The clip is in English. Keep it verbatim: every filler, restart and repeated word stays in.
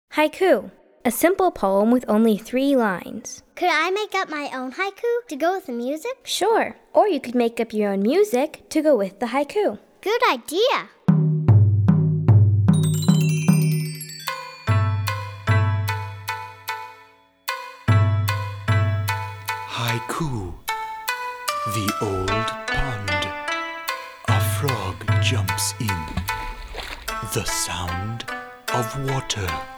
Haiku, a simple poem with only three lines. Could I make up my own haiku to go with the music? Sure, or you could make up your own music to go with the haiku. Good idea! Haiku. The old pond. A frog jumps in. The sound of water.